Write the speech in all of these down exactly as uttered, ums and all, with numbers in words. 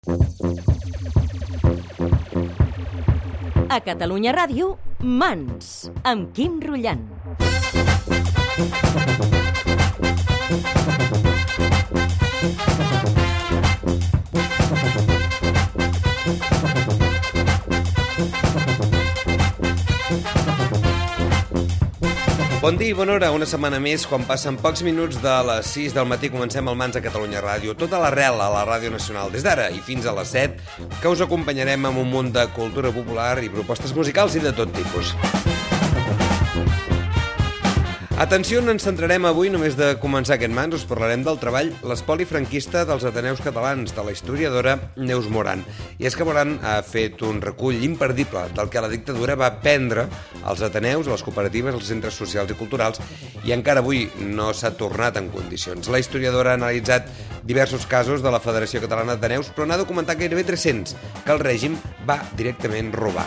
A Catalunya Ràdio, Mans, amb Quim Rullant. Bon dia i bona hora, una setmana més, quan passen pocs minuts de les sis del matí comencem el Mans a Catalunya Ràdio. Tota l'arrel a la Ràdio Nacional, des d'ara i fins a les set, que us acompanyarem amb un munt de cultura popular i propostes musicals i de tot tipus. Atenció, no ens centrarem avui, només de començar aquest Mans, us parlarem del treball L'espoli franquista dels Ateneus catalans, de la historiadora Neus Moran. I és que Moran ha fet un recull imperdible del que la dictadura va prendre als Ateneus, a les cooperatives, als centres socials i culturals, i encara avui no s'ha tornat en condicions. La historiadora ha analitzat diversos casos de la Federació Catalana d'Ateneus, però n'ha documentat gairebé tres-cents que el règim va directament robar.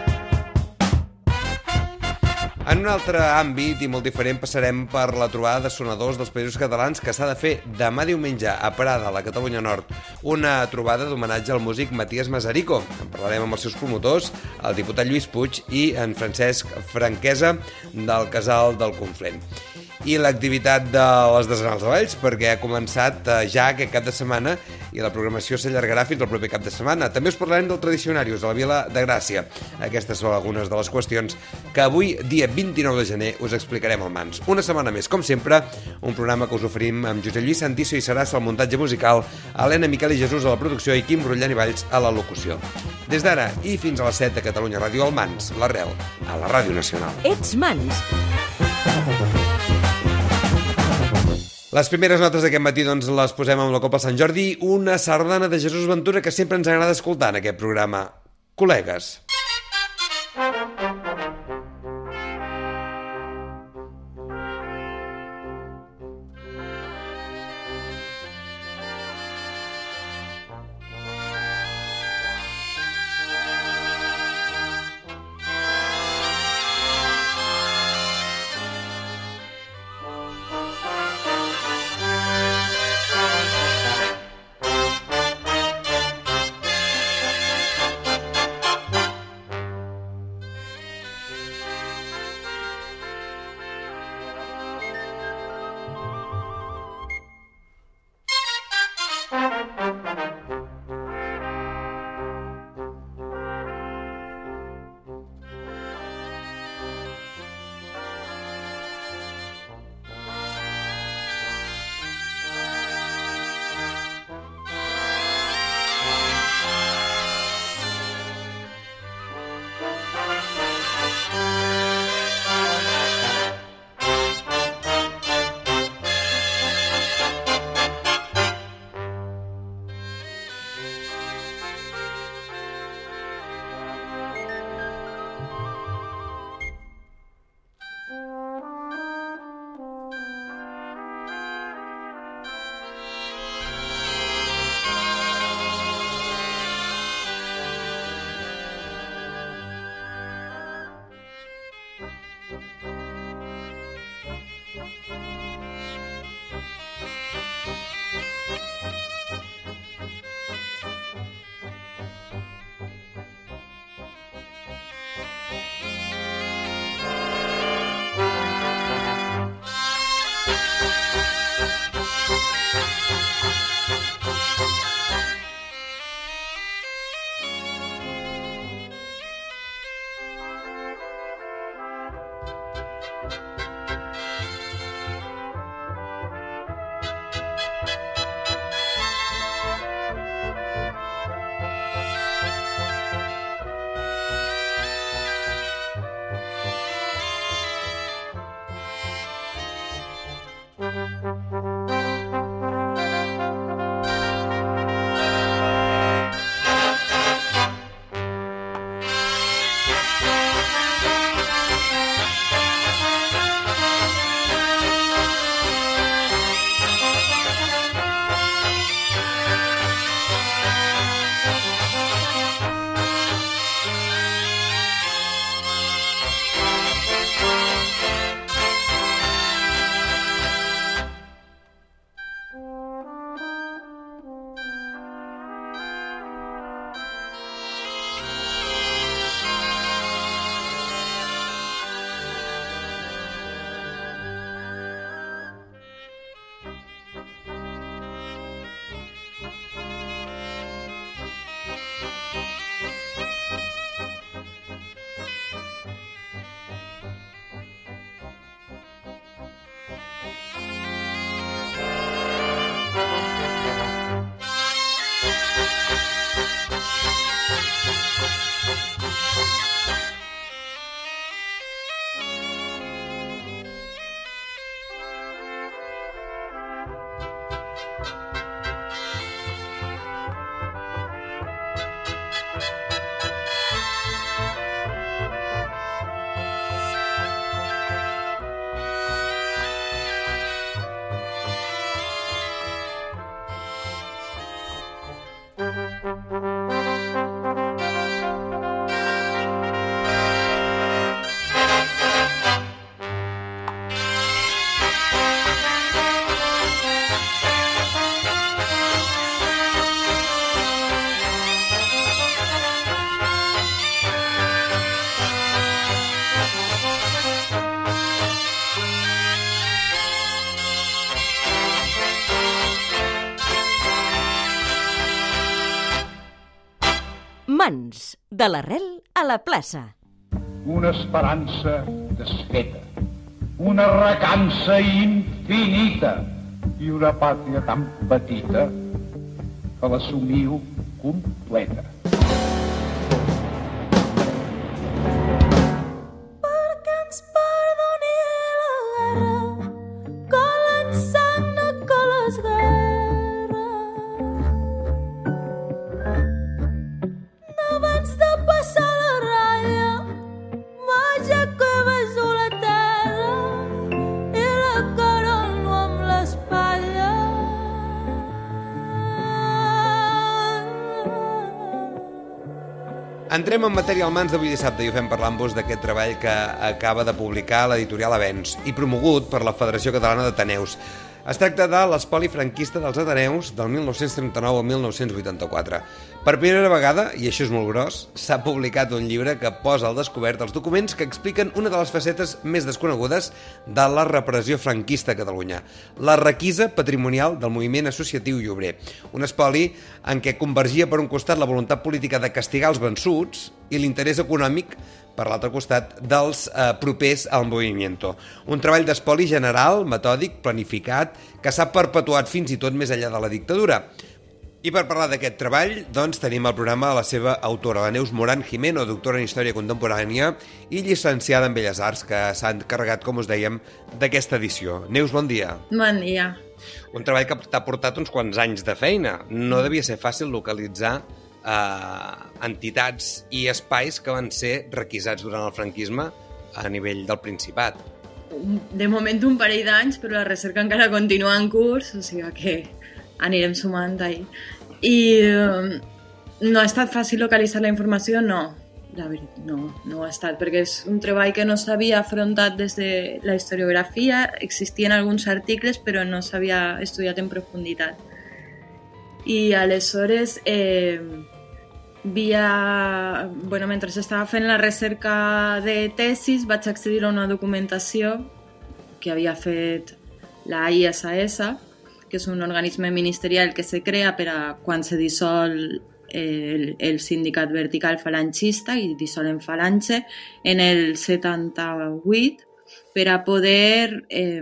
En un altre àmbit i molt diferent passarem per la trobada de sonadors dels Països Catalans que s'ha de fer demà diumenge a Prada, a la Catalunya Nord. Una trobada d'homenatge al músic Matías Mazarico. En parlarem amb els seus promotors, el diputat Lluís Puig i en Francesc Franquesa del Casal del Conflent. I l'activitat de les Desenals de Valls, perquè ha començat ja aquest cap de setmana i la programació s'allargarà fins al proper cap de setmana. També us parlarem del Tradicionarius, a la Vila de Gràcia. Aquestes són algunes de les qüestions que avui, dia vint-i-nou de gener, us explicarem al Mans. Una setmana més, com sempre, un programa que us oferim amb Josep Lluís Santiso i Sarassa al muntatge musical, Helena Miquel i Jesús a la producció i Quim Rullant i Valls a la locució. Des d'ara i fins a les set de Catalunya Ràdio al Mans, l'arrel, a la Ràdio Nacional. Ets Mans. Les primeres notes d'aquest matí doncs, les posem amb la Copa Sant Jordi, una sardana de Jesús Ventura que sempre ens agrada escoltar en aquest programa. Col·legues. Mans, de l'arrel a la plaça. Una esperança desfeta, una recança infinita i una pàtria tan petita que l'assumiu completa. Perquè ens perdoni la guerra, colen sang de coles guerra. Abans de passar la ratlla, m'aixeco i beso la terra i la corono amb l'espatlla. Entrem en matèria al Mans d'avui dissabte i ho fem parlant-vos d'aquest treball que acaba de publicar l'editorial Avenç i promogut per la Federació Catalana d'Ateneus. Es tracta de l'espoli franquista dels Ateneus del mil nou-cents trenta-nou al mil nou-cents vuitanta-quatre. Per primera vegada, i això és molt gros, s'ha publicat un llibre que posa al descobert els documents que expliquen una de les facetes més desconegudes de la repressió franquista a Catalunya, la requisa patrimonial del moviment associatiu i obrer. Un espoli en què convergia per un costat la voluntat política de castigar els vençuts i l'interès econòmic per l'altre costat, dels eh, propers al movimiento. Un treball d'espoli general, metòdic, planificat, que s'ha perpetuat fins i tot més enllà de la dictadura. I per parlar d'aquest treball, doncs, tenim al programa la seva autora, la Neus Morán Jimeno, doctora en Història Contemporània i llicenciada en Belles Arts, que s'ha encarregat, com us dèiem, d'aquesta edició. Neus, bon dia. Bon dia. Un treball que t'ha portat uns quants anys de feina. No devia ser fàcil localitzar Uh, entitats i espais que van ser requisats durant el franquisme a nivell del Principat. De moment un parell d'anys, però la recerca encara continua en curs, o sigui que anirem sumant ahí. I uh, no ha estat fàcil localitzar la informació? No, la veritat, no, no ha estat, perquè és un treball que no s'havia afrontat des de la historiografia, existien alguns articles, però no s'havia estudiat en profunditat. I aleshores, eh, via, bueno, mentre estava fent la recerca de tesis, vaig accedir a una documentació que havia fet la I S S, que és un organisme ministerial que se crea per a quan se dissol el, el sindicat vertical falangista i dissolen Falange en el setanta-vuit per a poder eh,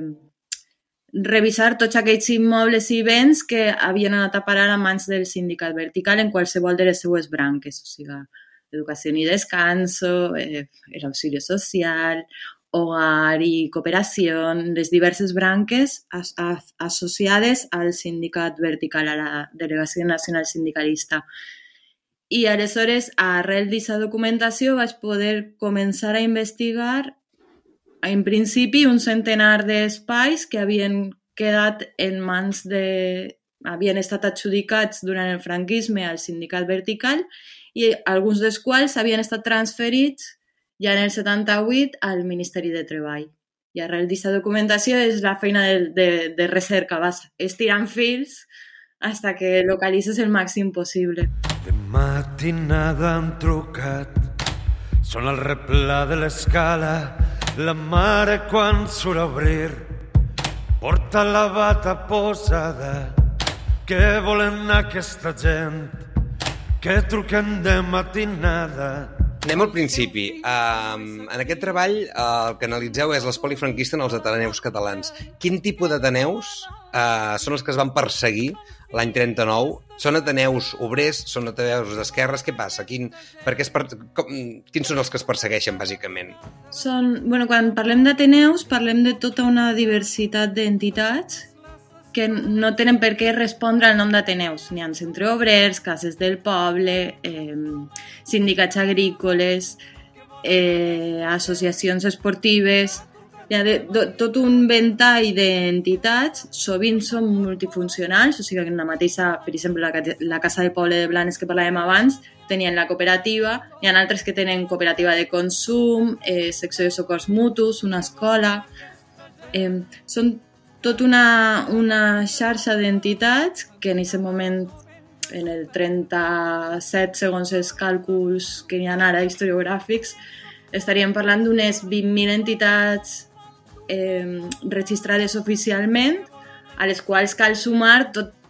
revisar tots aquells immobles i béns que havien anat a parar a mans del sindicat vertical en qualsevol de les seues branques, o sigui, educació i descanso, eh, l'auxili social, hogar i cooperació, les diverses branques as as associades al sindicat vertical, a la Delegació Nacional Sindicalista. I aleshores, arrel d'aquesta documentació, vaig poder començar a investigar en principi un centenar d'espais que havien quedat en mans de... havien estat adjudicats durant el franquisme al sindicat vertical i alguns dels quals havien estat transferits ja en el setanta-vuit al Ministeri de Treball. I arrel d'aquesta documentació és la feina de, de, de recerca, vas estirant fils fins que localitzes el màxim possible. De matinada han trucat, són al replà de l'escala. La mare quan surt a obrir porta la bata posada. Què volen aquesta gent que truquen de matinada? Anem al principi. Um, en aquest treball uh, el que analitzeu és l'espoli franquista en els ateneus catalans. Quin tipus d'ateneus uh, són els que es van perseguir l'any trenta-nou? Són ateneus obrers? Són ateneus d'esquerres? Què passa? Quin, per què es per... Com, quins són els que es persegueixen, bàsicament? Són, bueno, quan parlem d'ateneus, parlem de tota una diversitat d'entitats que no tenen per què respondre al nom d'Ateneus. N'hi ha centre obrers, cases del poble, eh, sindicats agrícoles, eh, associacions esportives. Hi ha de, de, tot un ventall d'entitats, sovint són multifuncionals, o sigui que en la mateixa, per exemple, la, la Casa del Poble de Blanes que parlàvem abans, tenien la cooperativa, hi ha altres que tenen cooperativa de consum, eh, secció de socors mutus, una escola. Eh, són tot una, una xarxa d'entitats que en aquest moment, en el trenta-set, segons els càlculs que hi ha ara historiogràfics, estaríem parlant d'unes vint mil entitats eh, registrades oficialment, a les quals cal sumar tot,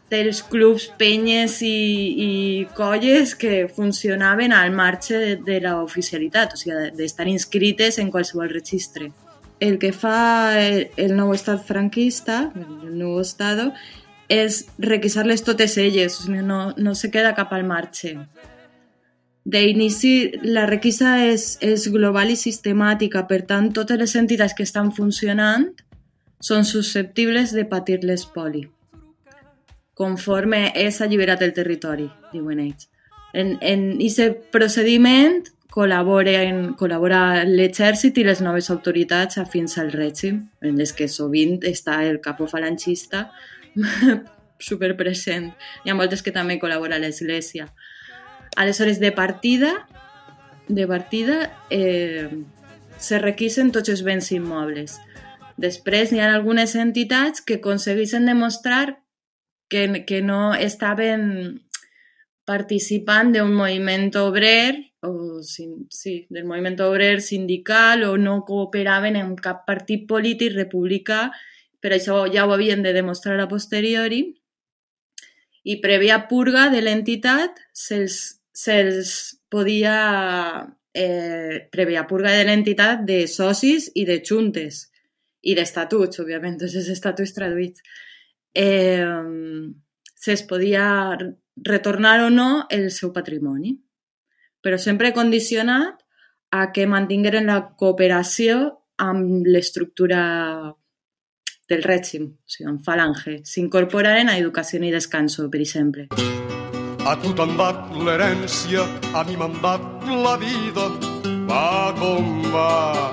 dels clubs, penyes i, i colles que funcionaven al marge de, de l'oficialitat, o sigui, d'estar inscrites en qualsevol registre. El que fa el, el nou estat franquista, el nou estado, és requisar-les totes elles, o sigui, no, no se queda cap al marge. D'inici, la requisa és, és global i sistemàtica, per tant, totes les entitats que estan funcionant són susceptibles de patir l'espoli, conforme és alliberat el territori, diuen ells. En aquest procediment col·laboren, col·labora l'exèrcit i les noves autoritats afins al règim, en les que sovint està el capo falangista superpresent. Hi ha moltes que també col·labora l'Església. Aleshores, de partida, de partida eh, se requisen tots els béns immobles. Després hi ha algunes entitats que aconsegueixen demostrar que, que no estaven participant d'un moviment obrer, o sí, del moviment obrer sindical, o no cooperaven en cap partit polític republicà, per això ja ho havien de demostrar a posteriori, i prèvia purga de l'entitat se'ls se'ls podia eh, prèvia purga de l'entitat de socis i de juntes i d'estatuts, òbviament, tots els estatuts traduïts. Eh, se'ls podia retornar o no el seu patrimoni, però sempre condicionat a que mantingueren la cooperació amb l'estructura del règim, o sigui, amb falange. S'incorporaren a educació i descanso, per exemple. A tu t'han dat l'herència, a mi m'han dat la vida. Va com va.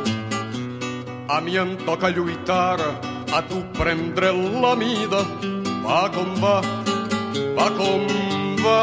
A mi em toca lluitar, a tu prendre la mida. Va com va, va com va.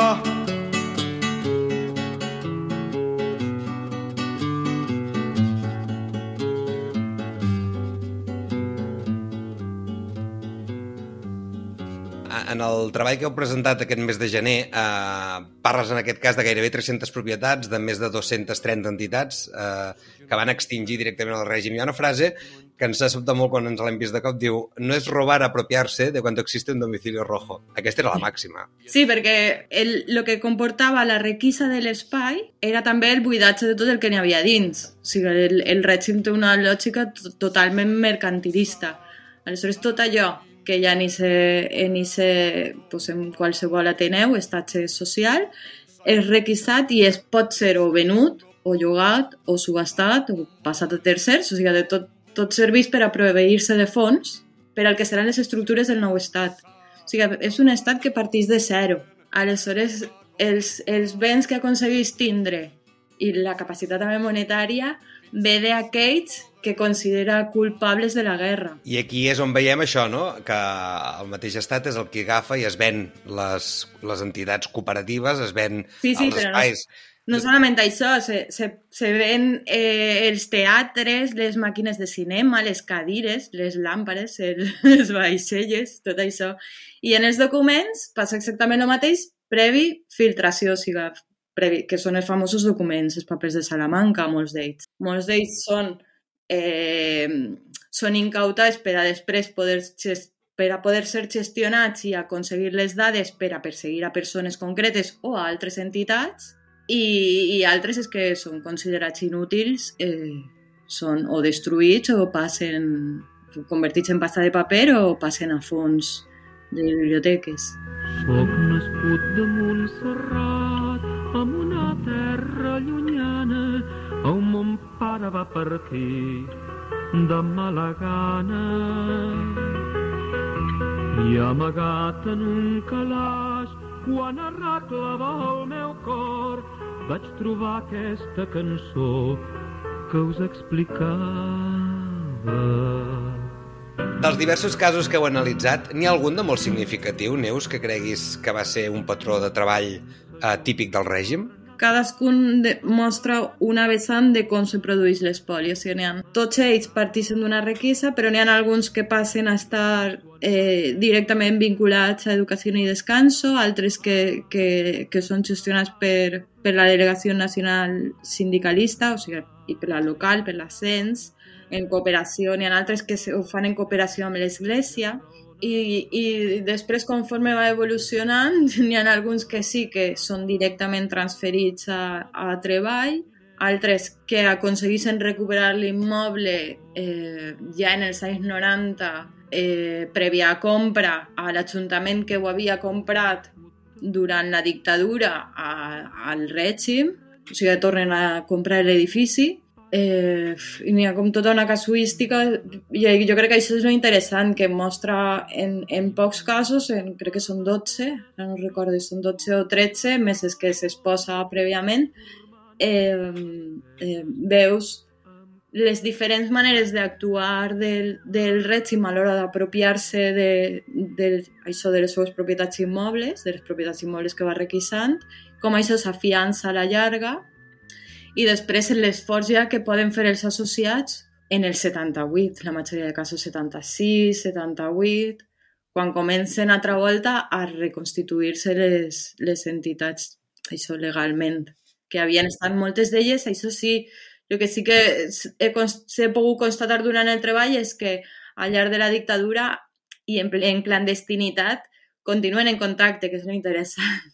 En el treball que heu presentat aquest mes de gener, eh, parles en aquest cas de gairebé tres-centes propietats, de més de dos-centes trenta entitats eh, que van extingir directament el règim. Hi ha una frase que ens ha sobtat molt quan ens l'hem vist de cop, diu: no és robar apropiarse de cuando existe un domicilio rojo. Aquesta era la màxima. Sí, perquè el, el que comportava la requisa de l'espai era també el buidatge de tot el que n'hi havia dins. O sigui, el, el règim té una lògica totalment mercantilista. Aleshores, tot allò que hi ha en, ese, en, ese, pues en qualsevol ateneu, estatge social, és requisat i es pot ser o venut, o llogat, o subhastat, o passat a tercers, o sigui, de tot, tot serveix per a proveir-se de fons per al que seran les estructures del nou estat. O sigui, és un estat que parteix de zero. Aleshores, els, els béns que aconsegueix tindre i la capacitat també monetària ve d'aquells que considera culpables de la guerra. I aquí és on veiem això, no? Que el mateix estat és el que agafa i es ven les, les entitats cooperatives, es ven sí, sí, els espais. No, no solament això, se, se, se ven eh, els teatres, les màquines de cinema, les cadires, les làmpades, el, les vaixelles, tot això. I en els documents passa exactament el mateix, previ filtració, o sigui, previ, que són els famosos documents, els papers de Salamanca, molts d'ells. Molts d'ells són Eh, són incautats per a després poder, per a poder ser gestionats i aconseguir les dades per a perseguir a persones concretes o a altres entitats i, i altres és que són considerats inútils, eh, són o destruïts o passen convertits en pasta de paper o passen a fons de biblioteques. Soc nascut de Montserrat, en una terra llunyana, on mon pare va partir de mala gana. I amagat en un calaix, quan arreglava el meu cor, vaig trobar aquesta cançó que us explicava. Dels diversos casos que heu analitzat, n'hi ha algun de molt significatiu, Neus, que creguis que va ser un patró de treball eh, típic del règim? Cadascun de, mostra una vessant de com se produeix l'espoli. O sigui, ha, tots ells partixen d'una requisa, però n'hi ha alguns que passen a estar eh, directament vinculats a educació i descanso, altres que, que, que són gestionats per, per la Delegació Nacional Sindicalista, o sigui, i per la local, per la C E N S, en cooperació. N'hi ha altres que ho fan en cooperació amb l'Església, I, i després, conforme va evolucionant, n'hi ha alguns que sí que són directament transferits a, a treball, altres que aconseguissin recuperar l'immoble eh, ja en els anys noranta, eh, prèvia compra a l'Ajuntament que ho havia comprat durant la dictadura a, al règim, o sigui, tornen a comprar l'edifici. Eh, i n'hi ha com tota una casuística i jo crec que això és lo interessant, que mostra en, en pocs casos, en, crec que són dotze, no recordo si són dotze o tretze, més és que s'exposa prèviament, eh, eh, veus les diferents maneres d'actuar del, del règim a l'hora d'apropiar-se de, de, això de les seves propietats immobles, de les propietats immobles que va requisant, com això s'afiança a la llarga, i després l'esforç ja que poden fer els associats en el setanta-vuit, la majoria de casos setanta-sis, setanta-vuit, quan comencen altra volta a reconstituir-se les, les entitats, això legalment, que havien estat moltes d'elles. Això sí, el que sí que he, he pogut constatar durant el treball és que al llarg de la dictadura i en, en clandestinitat continuen en contacte, que és molt interessant.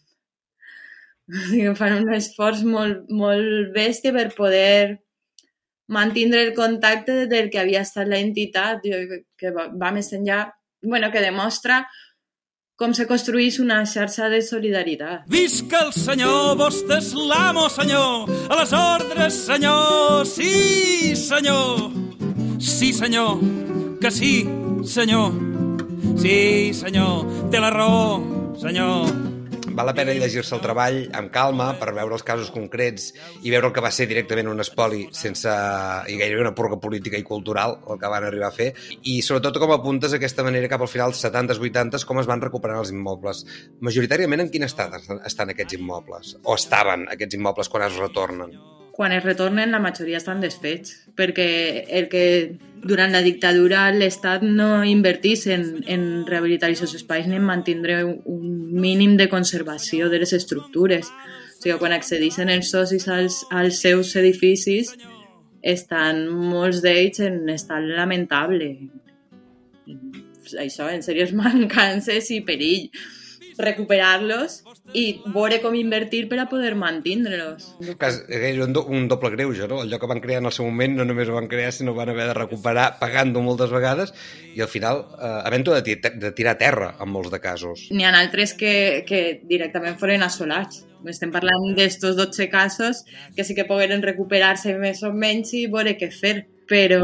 Fan un esforç molt, molt bèstia per poder mantindre el contacte del que havia estat la entitat, que va, va més enllà, bueno, que demostra com se construís una xarxa de solidaritat. Visca el senyor, vostè és l'amo, senyor! A les ordres, senyor! Sí, senyor! Sí, senyor! Que sí, senyor! Sí, senyor! Té la raó, senyor! Val la pena llegir-se el treball amb calma per veure els casos concrets i veure el que va ser directament un espoli sense, i gairebé una purga política i cultural, el que van arribar a fer, i sobretot com apuntes d'aquesta manera cap al final dels setantes, vuitantes, com es van recuperant els immobles. Majoritàriament en quin estat estan aquests immobles? O estaven aquests immobles quan es retornen? Quan es retornen, la majoria estan desfets, perquè el que durant la dictadura l'Estat no invertís en, en rehabilitar aquests espais ni en mantindre un mínim de conservació de les estructures. O sigui, quan accedissin els socis als, als seus edificis, estan molts d'ells en estat lamentable. Això, en sèries mancances i perill. Recuperar-los i veure com invertir per a poder mantindre-los. És un, do, un doble greuge, no? Allò que van crear en el seu moment no només ho van crear, sinó van haver de recuperar pagant-ho moltes vegades i al final eh, havent-ho de, de tirar a terra en molts de casos. N'hi ha altres que, que directament foren assolats. Estem parlant d'estos dotze casos que sí que pogueren recuperar-se més o menys i veure què fer, però,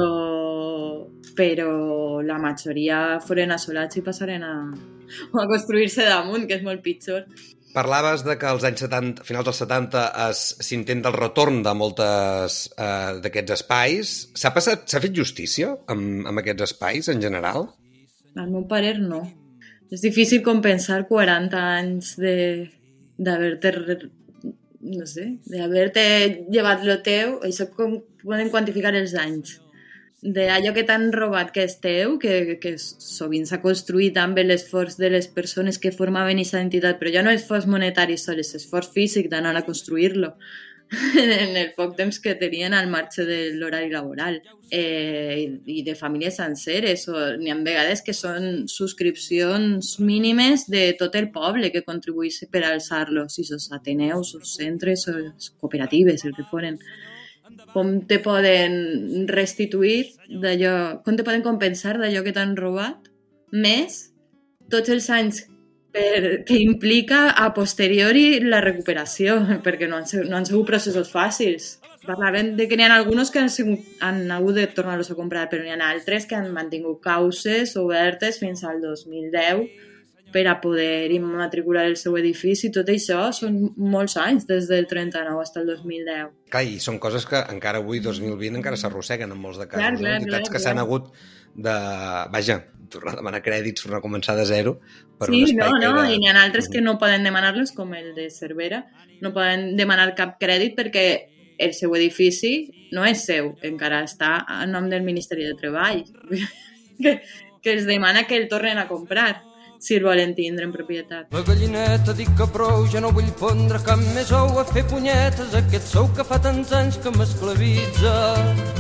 però la majoria foren assolats i passaren a, a construir-se damunt, que és molt pitjor. Parlaves de que als anys setanta, finals dels setanta s'intenta el retorn de moltes eh, d'aquests espais. S'ha passat, s'ha fet justícia amb, amb aquests espais en general? Al meu parer, no. És difícil compensar quaranta anys de d'haver-te, no sé, d'haver-te llevat lo teu, això com poden quantificar els anys. D'allò que t'han robat que és teu, que, que sovint s'ha construït amb l'esforç de les persones que formaven aquesta entitat, però ja no és esforç monetari sol, és esforç físic d'anar a construir-lo en el poc temps que tenien al marge de l'horari laboral eh, i de famílies senceres. N'hi ha vegades que són subscripcions mínimes de tot el poble que contribuís per alçar-los, i els ateneus, els centres, les cooperatives, el que foren. Com te poden restituir d'allò, com te poden compensar d'allò que t'han robat, més tots els anys per, que implica a posteriori la recuperació, perquè no han, no han sigut processos fàcils. Parlaven de que n'hi ha alguns que han, sigut, han hagut de tornar-los a comprar, però n'hi ha altres que han mantingut causes obertes fins al dos mil deu per a poder immatricular el seu edifici. Tot això són molts anys, des del trenta-nou fins al dos mil deu. Clar, i són coses que encara avui, dos mil vint, encara s'arrosseguen en molts de casos. Clar, clar, no? Entitats clar, que s'han clar. hagut de... Vaja, tornar a demanar crèdits, tornar a començar de zero. Per Sí, un espai no, no, que era... i n'hi ha altres que no poden demanar-los, com el de Cervera, no poden demanar cap crèdit perquè el seu edifici no és seu, encara està a nom del Ministeri de Treball, que, que els demana que el tornen a comprar, si el volen tindre en propietat. La gallineta dic que prou, ja no vull pondre cap més ou a fer punyetes, aquest sou que fa tants anys que m'esclavitza.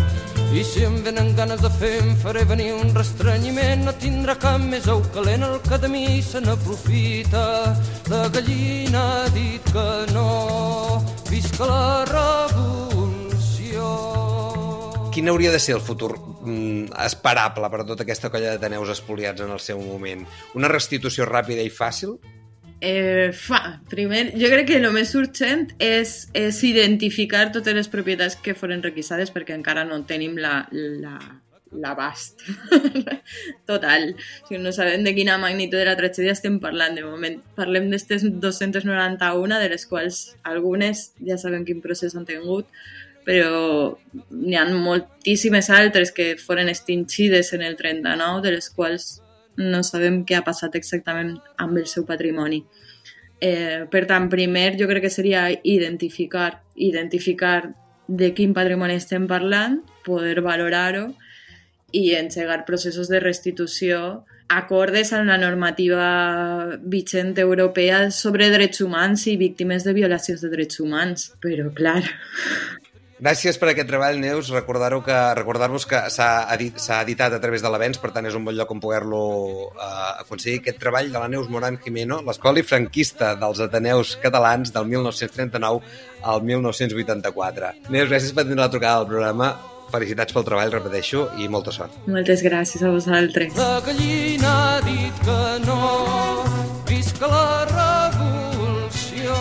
I si em venen ganes de fer em faré venir un restrenyiment, no tindrà cap més ou calent, el que de mi se n'aprofita. La gallina ha dit que no, visca la revolució. Quin hauria de ser el futur mm, esperable per a tota aquesta colla d'ateneus espoliats en el seu moment? Una restitució ràpida i fàcil? Eh, fa, primer, jo crec que el més urgent és, és identificar totes les propietats que foren requisades, perquè encara no tenim la, la, l'abast total. O sigui, no sabem de quina magnitud de la tragèdia estem parlant. De moment parlem d'estes dos-centes noranta-una, de les quals algunes ja sabem quin procés han tingut, però n'hi ha moltíssimes altres que foren extingides en el trenta-nou, de les quals no sabem què ha passat exactament amb el seu patrimoni. Eh, per tant, primer jo crec que seria identificar, identificar de quin patrimoni estem parlant, poder valorar-ho i engegar processos de restitució acordes a la normativa vigent europea sobre drets humans i víctimes de violacions de drets humans. Però, clar... Gràcies per aquest treball, Neus. Recordar-ho que recordar-vos que s'ha edit, s'ha editat a través de l'Avenç, per tant és un bon lloc on poder-lo uh, aconseguir. Aquest treball de la Neus Morán Jimeno, l'Escola franquista dels Ateneus Catalans del mil nou-cents trenta-nou al mil nou-cents vuitanta-quatre. Neus, gràcies per tenir la trucada al programa. Felicitats pel treball, repeteixo, i molta sort. Moltes gràcies a vosaltres. La gallina ha dit que no, visca la revolució.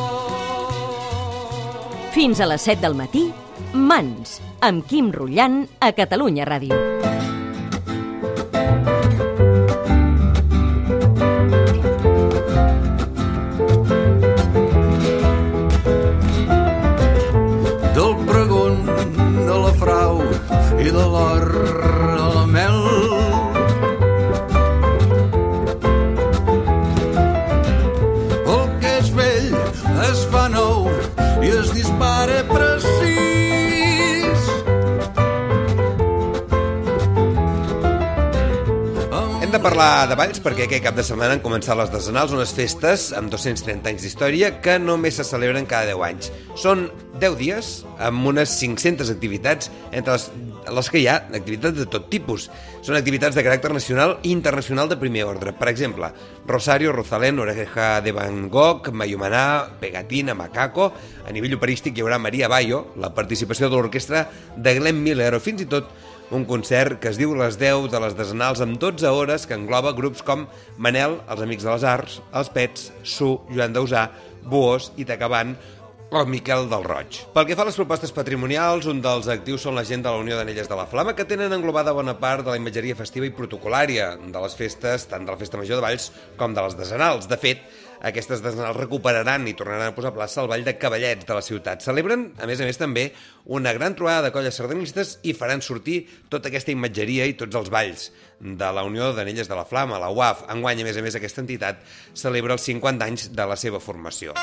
Fins a les set del matí, Mans, amb Quim Rullant a Catalunya Ràdio. Del pregon, de la frau i de l'or a la mel. El que és vell es fa nou i es dispara precís. Hem de parlar de Valls perquè aquest cap de setmana han començat les decenals, unes festes amb dos-cents trenta anys d'història que només se celebren cada deu anys. Són deu dies amb unes cinc-centes activitats, entre les, les que hi ha activitats de tot tipus. Són activitats de caràcter nacional i internacional de primer ordre. Per exemple, Rosario, Rosalén, Oreja de Van Gogh, Mayumaná, Pegatina, Macaco. A nivell operístic hi haurà Maria Bayo, la participació de l'orquestra de Glenn Miller o fins i tot un concert que es diu Les deu de les decenals amb dotze hores que engloba grups com Manel, Els Amics de les Arts, Els Pets, Su, Joan Dausà, Buós, Itacaban o Miquel del Roig. Pel que fa a les propostes patrimonials, un dels actius són la gent de la Unió d'Anelles de la Flama, que tenen englobada bona part de la imatgeria festiva i protocolària de les festes, tant de la Festa Major de Valls com de les decenals. De fet, aquestes decenals recuperaran i tornaran a posar a plaça el Ball de Cavallets de la ciutat. Celebren, a més a més, també una gran trobada de colles sardanistes i faran sortir tota aquesta imatgeria i tots els balls de la Unió d'Anelles de la Flama, la U A F. Enguany, a més a més, aquesta entitat celebra els cinquanta anys de la seva formació.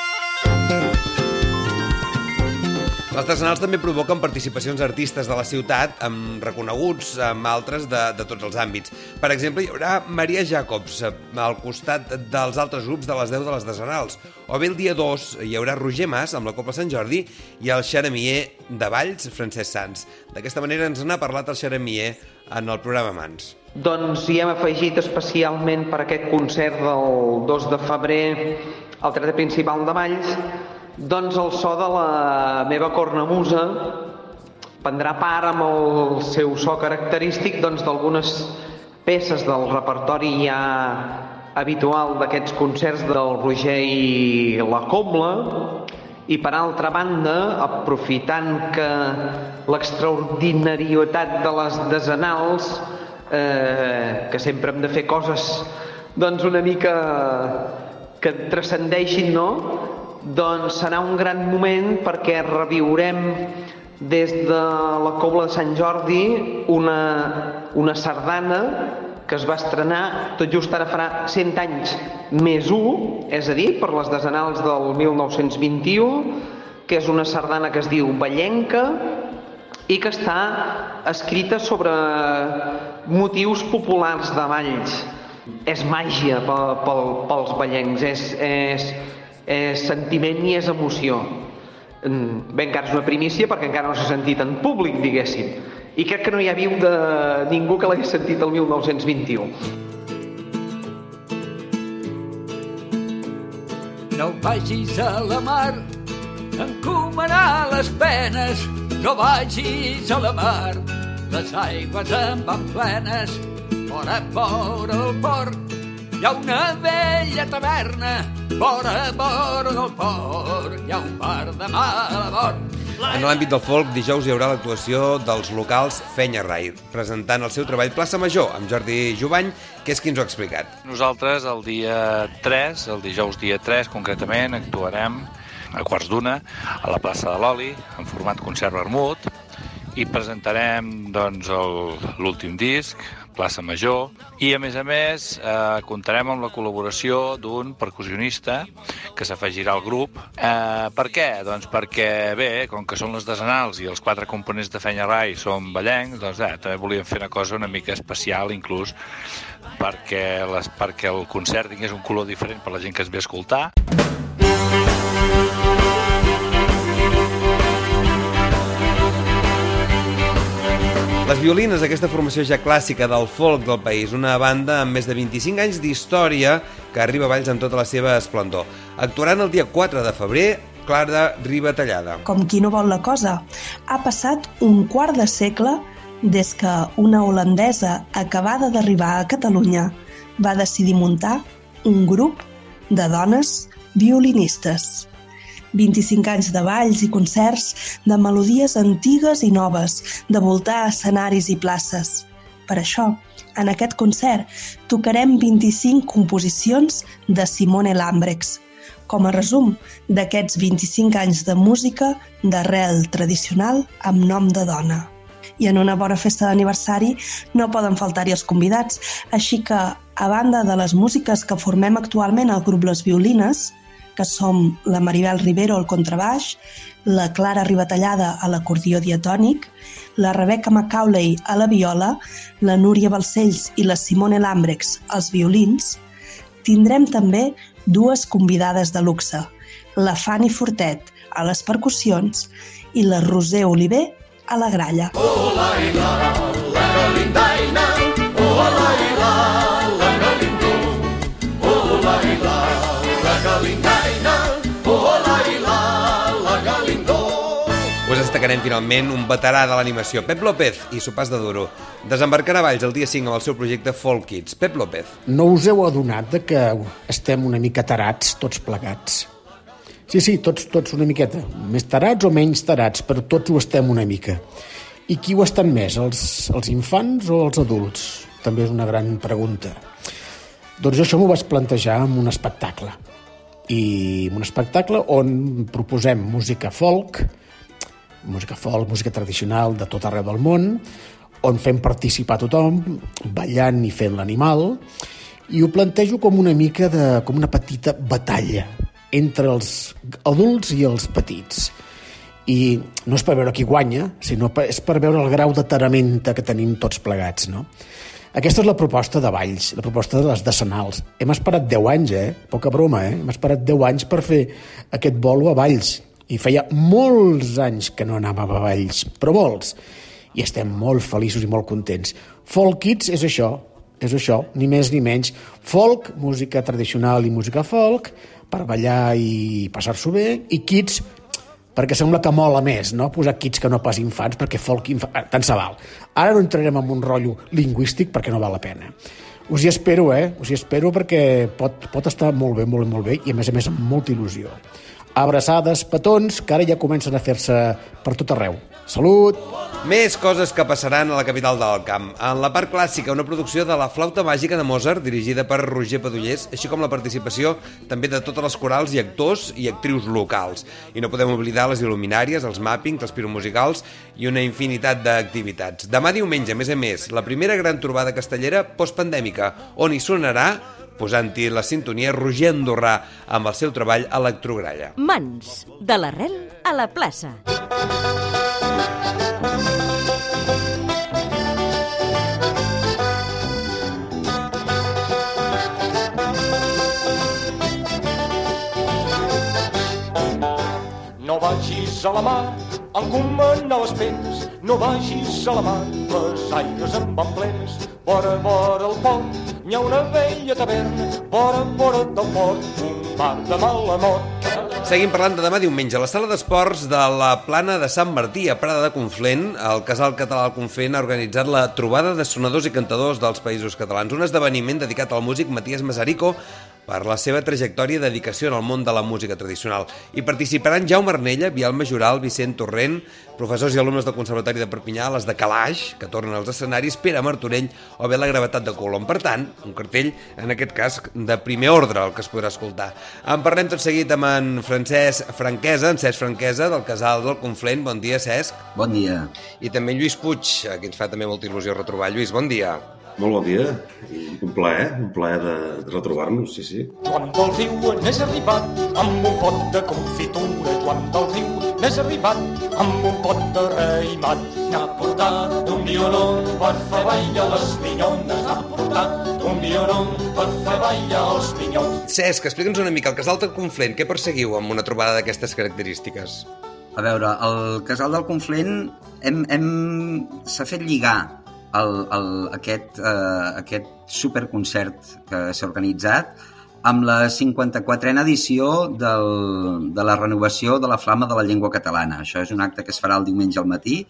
Les decenals també provoquen participacions artistes de la ciutat amb reconeguts, amb altres de, de tots els àmbits. Per exemple, hi haurà Maria Jacobs al costat dels altres grups de les deu de les decenals. O bé el dia dos hi haurà Roger Mas amb la Cobla Sant Jordi i el xeremier de Valls, Francesc Sans. D'aquesta manera ens n'ha parlat el xeremier en el programa Mans. Doncs hi hem afegit especialment per aquest concert del dos de febrer al Teatre Principal de Valls, doncs el so de la meva cornamusa prendrà part amb el seu so característic doncs, d'algunes peces del repertori ja habitual d'aquests concerts del Roger i la Cobla, i per altra banda, aprofitant que l'extraordinarietat de les decenals, eh, que sempre hem de fer coses doncs una mica que transcendeixin, no? Doncs serà un gran moment perquè reviurem des de la Cobla de Sant Jordi una, una sardana que es va estrenar tot just ara farà cent anys més un, és a dir, per les decenals del mil nou-cents vint-i-u, que és una sardana que es diu Vallenca i que està escrita sobre motius populars de Valls. És màgia pel, pel, pels vallencs, és, és, és sentiment i és emoció. Bé, encara és una primícia perquè encara no s'ha sentit en públic, diguéssim. i crec que no hi ha viu de ningú que l'hagués sentit el mil nou-cents vint-i-u. No vagis a la mar, encomanar les penes, no vagis a la mar, les aigües en van plenes, vora, vora el port, hi ha una vella taverna, vora, vora del port, hi ha un bar de mal a bord. En l'àmbit del folk, dijous hi haurà l'actuació dels locals Fenya Rai, presentant el seu treball Plaça Major, amb Jordi Jubany, que és qui ens ho ha explicat. Nosaltres el dia tres, el dijous dia tres concretament, actuarem a quarts d'una a la plaça de l'Oli, en format concert vermut, i presentarem doncs, l'últim disc, Plaça Major, i a més a més eh, comptarem amb la col·laboració d'un percussionista que s'afegirà al grup. Eh, per què? Doncs perquè, bé, com que són les decenals i els quatre components de Fenya Rai són ballencs, doncs eh, també volíem fer una cosa una mica especial, inclús perquè, les, perquè el concert tingués un color diferent per la gent que es ve a escoltar. Les Violines, aquesta formació ja clàssica del folk del país, una banda amb més de vint-i-cinc anys d'història que arriba a Valls amb tota la seva esplendor. Actuaran el dia quatre de febrer, Clara Ribatallada. Com qui no vol la cosa, ha passat un quart de segle des que una holandesa acabada d'arribar a Catalunya va decidir muntar un grup de dones violinistes. vint-i-cinc anys de balls i concerts, de melodies antigues i noves, de voltar escenaris i places. Per això, en aquest concert, tocarem vint-i-cinc composicions de Simone Lambrechts, com a resum d'aquests vint-i-cinc anys de música d'arrel tradicional amb nom de dona. I en una bona festa d'aniversari no poden faltar-hi els convidats, així que, a banda de les músiques que formem actualment al grup Les Violines, que som la Maribel Rivero al contrabaix, la Clara Ribatallada a l'acordió diatònic, la Rebecca Macaulay a la viola, la Núria Balcells i la Simone Lambrechts als violins, tindrem també dues convidades de luxe, la Fanny Fortet a les percussions i la Roser Oliver a la gralla. Oh, la, la, la galindaina, oh, la, la, la galindó, oh, la, la, la galindaina. Us destacarem finalment un veterà de l'animació, Pep López i Sopars de Duro. Desembarcarà a Valls el dia cinc amb el seu projecte Folk Kids. Pep López. No us heu adonat de que estem una mica tarats, tots plegats? Sí, sí, tots, tots una miqueta. Més tarats o menys tarats, però tots ho estem una mica. I qui ho estan més, els, els infants o els adults? També és una gran pregunta. Doncs jo això m'ho vaig plantejar en un espectacle. I un espectacle on proposem música folk, música folk, música tradicional de tot arreu del món, on fem participar tothom, ballant i fent l'animal, i ho plantejo com una mica de, com una petita batalla entre els adults i els petits. I no és per veure qui guanya, sinó és per veure el grau de taramenta que tenim tots plegats, no? Aquesta és la proposta de Valls, la proposta de les decenals. Hem esperat deu anys, eh? Poca broma, eh? Hem esperat deu anys per fer aquest bolo a Valls. I feia molts anys que no anàvem a Valls, però molts. I estem molt feliços i molt contents. Folk Kids és això, és això, ni més ni menys. Folk, música tradicional i música folk, per ballar i passar-s'ho bé, i Kids, perquè sembla que mola més, no? Posar Kids que no pas infants, perquè folk infants, tant se val. Ara no entrarem en un rotllo lingüístic perquè no val la pena. Us hi espero, eh? Us hi espero perquè pot, pot estar molt bé, molt, molt bé, i a més a més amb molta il·lusió. Abraçades, petons, que ara ja comencen a fer-se per tot arreu. Salut! Més coses que passaran a la capital del camp. En la part clàssica, una producció de La flauta màgica de Mozart, dirigida per Roger Padullers, així com la participació també de totes les corals i actors i actrius locals. I no podem oblidar les il·luminàries, els màppings, els piromusicals i una infinitat d'activitats. Demà diumenge, a més a més, la primera gran trobada castellera postpandèmica, on hi sonarà, posant-hi la sintonia, Roger Andorrà amb el seu treball Electrogralla. Mans, de l'arrel a la plaça. No vagis a la mar a encomanar les penes, no vagis a la mar, les aigües en van plenes. Vora, vora el pont, hi ha una vella taverna, vora, vora del port, un bar de mala mort. Seguim parlant de demà diumenge. A la sala d'esports de la Plana de Sant Martí, a Prada de Conflent, el Casal Català del Conflent ha organitzat la trobada de sonadors i cantadors dels Països Catalans, un esdeveniment dedicat al músic Matías Masarico per la seva trajectòria i dedicació en el món de la música tradicional. Hi participaran Jaume Arnella, Biel Majoral, Vicent Torrent, professors i alumnes del Conservatori de Perpinyà, les de Calaix, que tornen als escenaris, Pere Martorell o bé la Gravetat de Colom. Per tant, un cartell, en aquest cas, de primer ordre, el que es podrà escoltar. En parlem tot seguit amb en Francesc Franquesa, en Cesc Franquesa, del Casal del Conflent. Bon dia, Cesc. Bon dia. I també en Lluís Puig, a qui ens fa també molta il·lusió retrobar. Lluís, bon dia. Molt bon dia, i un plaer, un plaer de, de retrobar-nos, sí, sí. Joan del Riu n'és arribat amb un pot de confitura, Joan del Riu n'és arribat amb un pot de raïmat. N'ha portat un violó per fer ballar les minyones, n'ha portat un violó per fer ballar els minyons. Cesc, explica'ns una mica, el Casal del Conflent, què perseguiu amb una trobada d'aquestes característiques? A veure, el Casal del Conflent hem, hem, s'ha fet lligar El, el, aquest, eh, aquest superconcert que s'ha organitzat amb la cinquanta-quatrena edició del, de la renovació de la Flama de la Llengua Catalana. Això és un acte que es farà el diumenge al matí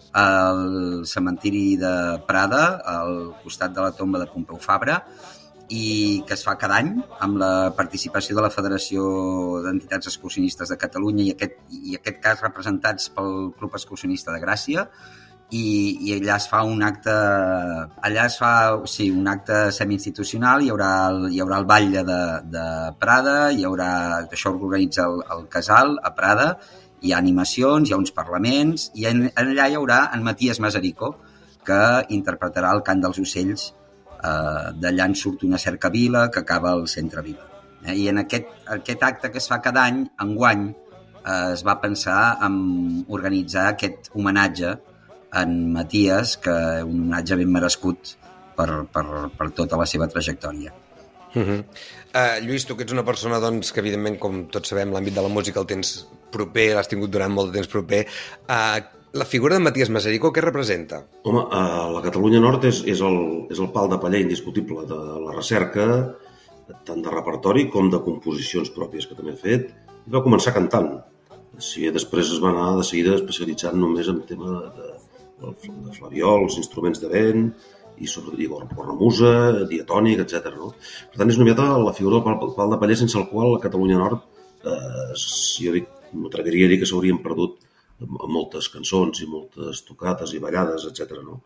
al cementiri de Prada, al costat de la tomba de Pompeu Fabra, i que es fa cada any amb la participació de la Federació d'Entitats Excursionistes de Catalunya i aquest, i aquest cas representats pel Club Excursionista de Gràcia. I, i allà es fa un acte allà es fa sí, un acte semi-institucional, hi haurà el, hi haurà el ball de, de Prada, hi haurà, això ho organitza el, el Casal a Prada, hi ha animacions, hi ha uns parlaments, i en, allà hi haurà en Matías Masarico, que interpretarà el Cant dels Ocells, eh, d'allà en surt una cercavila que acaba al centre Viva. Eh, I en aquest, aquest acte que es fa cada any, enguany, eh, es va pensar en organitzar aquest homenatge en Matías, que és un homenatge ben merescut per, per, per tota la seva trajectòria. Uh -huh. uh, Lluís, tu que ets una persona doncs, que evidentment, com tots sabem, l'àmbit de la música el tens proper, l'has tingut durant molt de temps proper. Uh, la figura de Matías Masarico, què representa? Home, uh, la Catalunya Nord és, és, el, és el pal de paller indiscutible de la recerca, tant de repertori com de composicions pròpies que també ha fet. I va començar cantant. Si després es va anar de seguida especialitzant només en tema de de flaviol, els instruments de vent, i, sobre, i cornamusa, diatònic, etcètera. No? Per tant, és una mica la figura del pal, pal de paller sense el qual la Catalunya Nord, eh, jo dic, m'atreviria a dir que s'haurien perdut moltes cançons i moltes tocates i ballades, etcètera. No?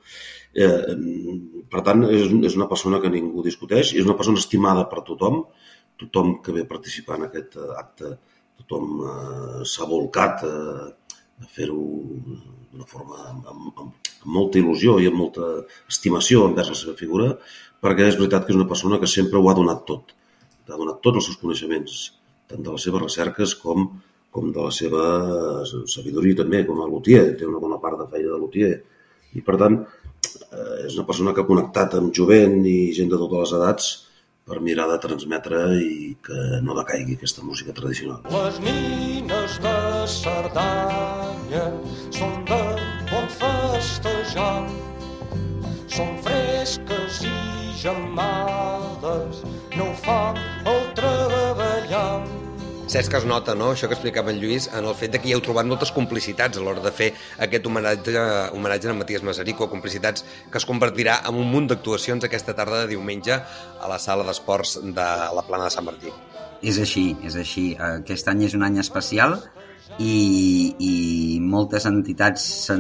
Eh, per tant, és, és una persona que ningú discuteix, és una persona estimada per tothom, tothom que ve participar en aquest acte, tothom eh, s'ha volcat a, a fer-ho d'una forma amb, amb, amb molta il·lusió i amb molta estimació envers la seva figura, perquè és veritat que és una persona que sempre ho ha donat tot. Ha donat tots els seus coneixements, tant de les seves recerques com, com de la seva sabidoria també, com a luthier. Té una bona part de feina de luthier. I, per tant, és una persona que ha connectat amb jovent i gent de totes les edats per mirar de transmetre i que no decaigui aquesta música tradicional. Les nines de Cerdanya són de bon festejar, són fresques i gelmades, no ho fa el treballar. Cesc, que es nota, no?, això que explicava en Lluís, en el fet de que hi heu trobat moltes complicitats a l'hora de fer aquest homenatge, homenatge a Matías Masarico, complicitats que es convertirà en un munt d'actuacions aquesta tarda de diumenge a la sala d'esports de la Plana de Sant Martí. És així, és així. Aquest any és un any especial i, i moltes entitats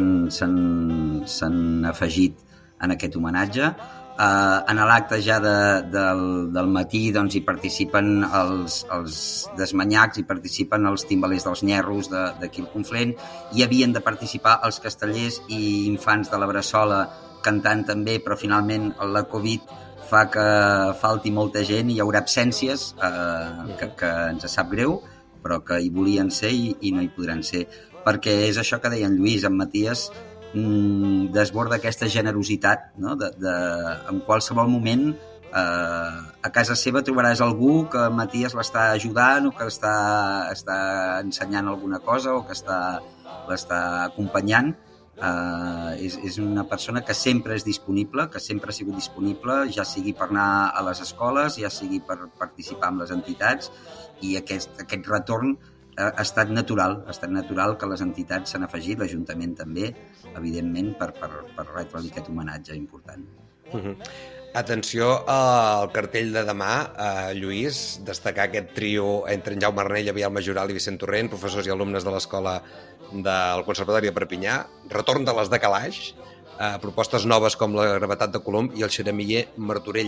s'han afegit en aquest homenatge. Uh, en l'acte ja de, del, del matí doncs, hi participen els, els desmanyacs, hi participen els timbalers dels Nyerros d'aquí al Conflent, hi havien de participar els castellers i infants de la Bressola cantant també, però finalment la Covid fa que falti molta gent i hi haurà absències uh, que, que ens sap greu, però que hi volien ser i, i no hi podran ser, perquè és això que deia en Lluís, en Matías desborda aquesta generositat, no? de, de, en qualsevol moment eh, a casa seva trobaràs algú que Matías l'està ajudant o que està, està ensenyant alguna cosa o que està, l'està acompanyant. Uh, és, és una persona que sempre és disponible, que sempre ha sigut disponible, ja sigui per anar a les escoles, ja sigui per participar amb les entitats, i aquest, aquest retorn ha, ha estat natural, ha estat natural que les entitats s'han afegit, l'Ajuntament també, evidentment, per, per, per retre-li aquest homenatge important. Uh-huh. Atenció al cartell de demà, eh, Lluís, destacar aquest trio entre en Jaume Arnella, Biel Majoral i Vicent Torrent, professors i alumnes de l'escola del Conservatori de Perpinyà, retorn de les de Calaix, eh, propostes noves com la Gravetat de Colom i el Xeramiller Martorell.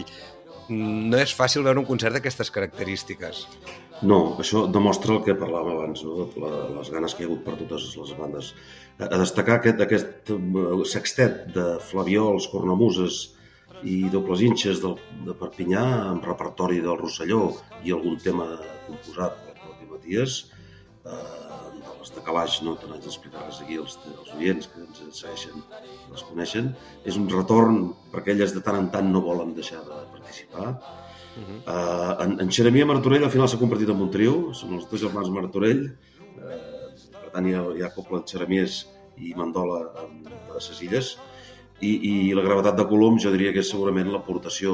No és fàcil veure un concert d'aquestes característiques. No, això demostra el que parlàvem abans, no? La, les ganes que hi ha hagut per totes les bandes. A, a destacar aquest, aquest sextet de flaviols, cornamuses i dobles inxes del, de Perpinyà, amb repertori del Rosselló i algun tema composat pel propi Matías. Eh, de les de Calaix no te n'haig d'explicar res aquí, els, els oients que ens segueixen les coneixen. És un retorn perquè elles de tant en tant no volen deixar de participar. Uh-huh. uh, en, en Xeramiller Martorell al final s'ha convertit en un trio, són els dos germans Martorell, uh, per tant hi ha, hi ha Poble de Xeramiers i Mandola de ses Illes, i, i la Gravetat de Colom jo diria que és segurament l'aportació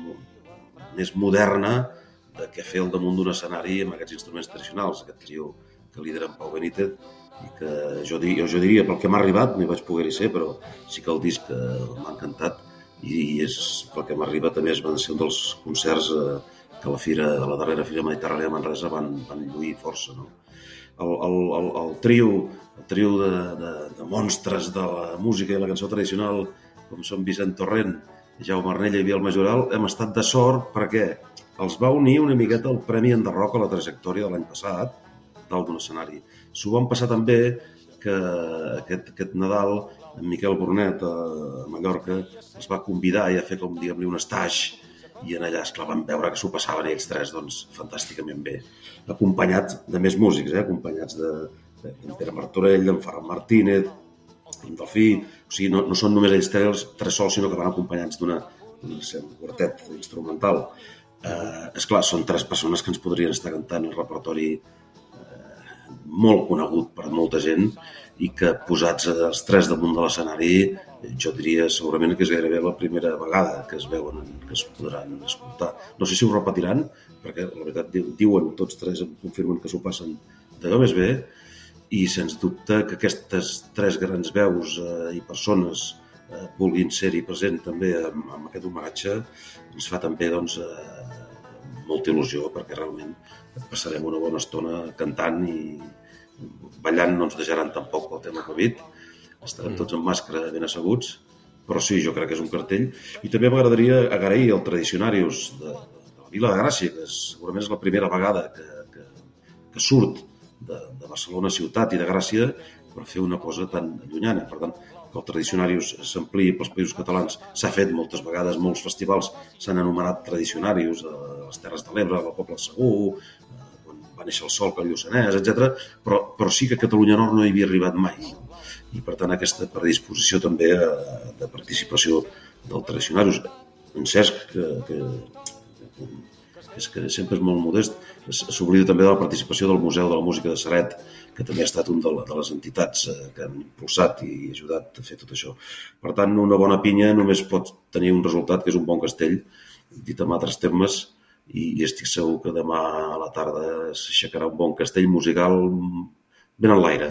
més moderna de què fer al damunt d'un escenari amb aquests instruments tradicionals, aquest trio que lidera en Pau Benítez, i que jo, jo, jo diria, pel que m'ha arribat, no hi vaig poder-hi ser, però sí que el disc m'ha encantat, i és pel que m'ha arribat també van ser un dels concerts eh, que a la fira, a la darrera Fira Mediterrània de Manresa van, van lluir força, no? El, el, el, el trio, el trio de, de, de monstres de la música i la cançó tradicional, com són Vicent Torrent, Jaume Arnella i Biel Majoral, hem estat de sort perquè els va unir una miqueta el Premi Enderroc a la trajectòria de l'any passat, dalt d'un escenari. S'ho van passar també que aquest, aquest Nadal en Miquel Burnet a Mallorca es va convidar i a fer com, diguem-li, un estatge, i en allà, esclar, van veure que s'ho passaven ells tres, doncs, fantàsticament bé. Acompanyats de més músics, eh? Acompanyats de, de, de Pere Martorell, d'en Ferran Martínez, d'en Delfí, o sigui, no, no són només ells tres, tres sols, sinó que van acompanyats d'una un quartet instrumental. Eh, esclar, són tres persones que ens podrien estar cantant el repertori molt conegut per molta gent i que posats els tres damunt de l'escenari jo diria segurament que és gairebé la primera vegada que es veuen, que es podran escoltar. No sé si ho repetiran, perquè la veritat diuen, tots tres em confirmen que s'ho passen d'allò més bé, i sens dubte que aquestes tres grans veus eh, i persones eh, vulguin ser-hi present també amb, amb aquest homenatge ens fa també doncs, eh, molta il·lusió, perquè realment passarem una bona estona cantant i ballant no ens deixaran tampoc pel tema Covid, estarem tots amb màscara ben asseguts, però sí, jo crec que és un cartell. I també m'agradaria agrair al Tradicionarius de, de la Vila de Gràcia, que és, segurament és la primera vegada que, que, que surt de, de Barcelona ciutat i de Gràcia per fer una cosa tan allunyana. Per tant, que el Tradicionarius s'ampliï pels països catalans s'ha fet moltes vegades, molts festivals s'han anomenat Tradicionarius a les Terres de l'Ebre, al Poble Segur, va néixer el Sol, que el Lluçanès, etcètera, però, però sí que a Catalunya Nord no hi havia arribat mai. I, per tant, aquesta predisposició també de participació del Tradicionarius. En Cesc, que, que, que, és que sempre és molt modest, s'oblida també de la participació del Museu de la Música de Ceret, que també ha estat un de, de les entitats que han impulsat i ajudat a fer tot això. Per tant, una bona pinya només pot tenir un resultat, que és un bon castell, dit en altres termes, i estic segur que demà a la tarda s'aixecarà un bon castell musical ben en l'aire.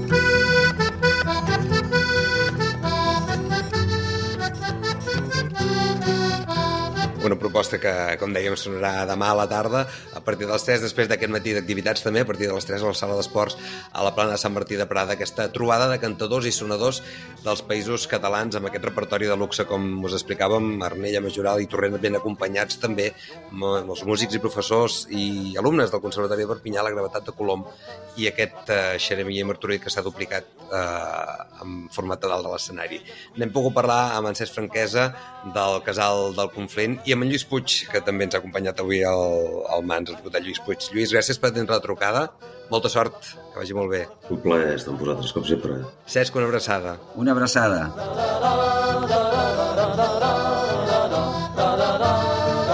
Una proposta que, com dèiem, sonarà demà a la tarda, a partir de les tres, després d'aquest matí d'activitats també, a partir de les tres a la sala d'esports a la plana de Sant Martí de Prada, aquesta trobada de cantadors i sonadors dels països catalans amb aquest repertori de luxe, com us explicàvem, Arnella, Majoral i Torrent ben acompanyats també amb els músics i professors i alumnes del Conservatori de Perpinyà, la Gravetat de Colom i aquest uh, Xeramiller Martorell que s'ha duplicat uh, en format de dalt de l'escenari. N'hem pogut parlar amb en Cesc Franquesa del Casal del Conflent i amb en Lluís Puig, que també ens ha acompanyat avui al, al Mans, el diputat Lluís Puig. Lluís, gràcies per atendre la trucada. Molta sort, que vagi molt bé. Un plaer estar amb vosaltres, com sempre. Cesc, una abraçada. Una abraçada.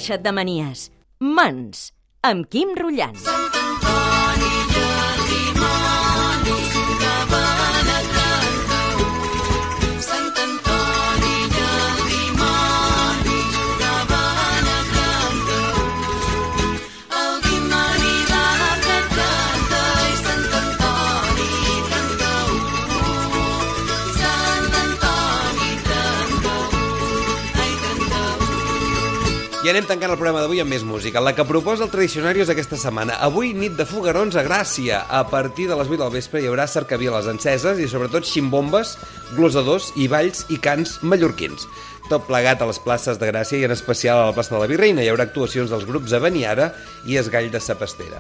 Deixa't de manies. Mans, amb Quim Rullant. I anem tancant el programa d'avui amb més música, la que proposa el Tradicionarios aquesta setmana. Avui, nit de foguerons a Gràcia. A partir de les vuit del vespre hi haurà cercavieles enceses i sobretot ximbombes, glosadors i balls i cants mallorquins. Tot plegat a les places de Gràcia i en especial a la plaça de la Virreina. Hi haurà actuacions dels grups Aveniara i Esgall de Sapastera.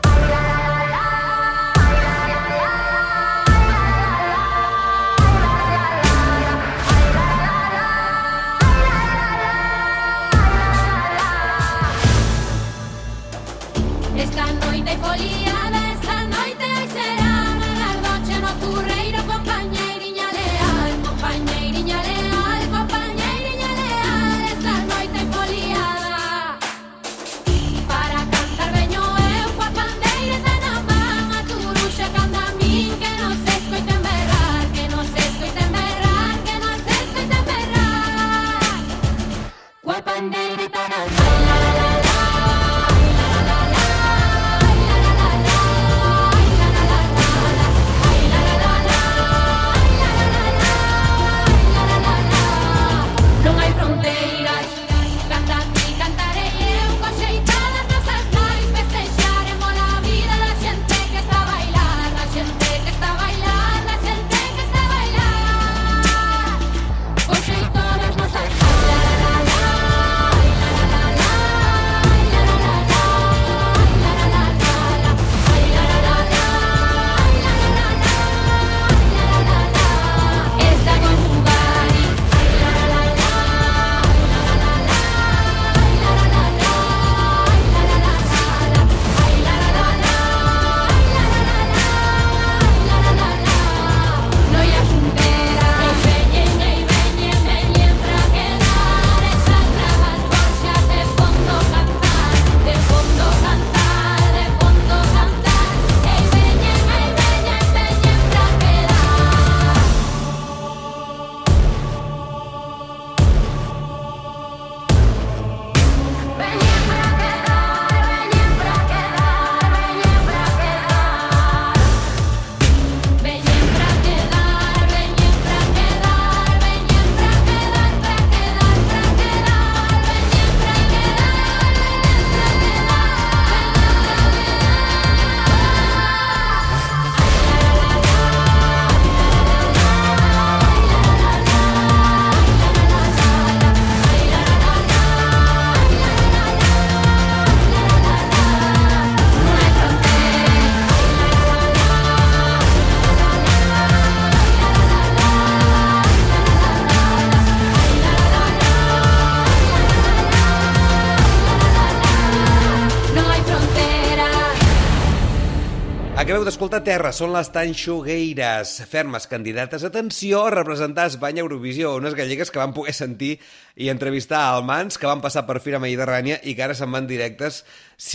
Acabeu d'escoltar Terra, són les Tanxugueires, fermes candidates, atenció, a representar Espanya a Eurovisió, unes gallegues que van poder sentir i entrevistar almans que van passar per Fira Mediterrània i que ara se'n van directes,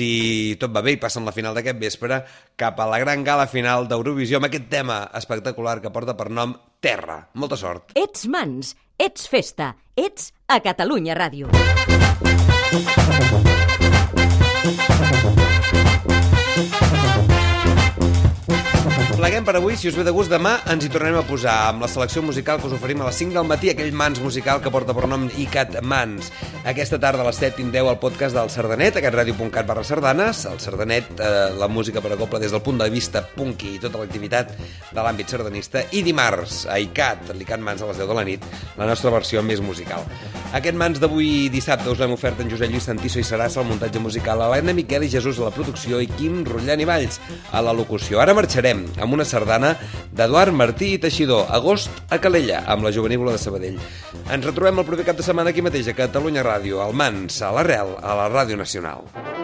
si tot va bé i passen la final d'aquest vespre, cap a la gran gala final d'Eurovisió amb aquest tema espectacular que porta per nom Terra. Molta sort. Ets Mans, ets festa, ets a Catalunya Ràdio. Pleguem per avui, si us ve de gust, demà ens hi tornarem a posar amb la selecció musical que us oferim a les cinc del matí, aquell Mans musical que porta per nom ICAT Mans. Aquesta tarda a les set tindreu el podcast del Sardanet, a catradio punt cat barra sardanes. El Sardanet, eh, la música per a coble des del punt de vista punky i tota l'activitat de l'àmbit sardanista. I dimarts, a ICAT, l'ICAT Mans a les deu de la nit, la nostra versió més musical. Aquest Mans d'avui dissabte us l'hem ofert en Josep Lluís Santiso i Serassa, el muntatge musical, Helena Miquel i Jesús a la producció i Quim Rullant i Valls a la locució. Ara marxarem amb una sardana d'Eduard Martí i Teixidor, Agost a Calella, amb la Jovenívola de Sabadell. Ens retrobem el proper cap de setmana aquí mateix, a Catalunya Ràdio, al Mans, a l'Arrel, a la Ràdio Nacional.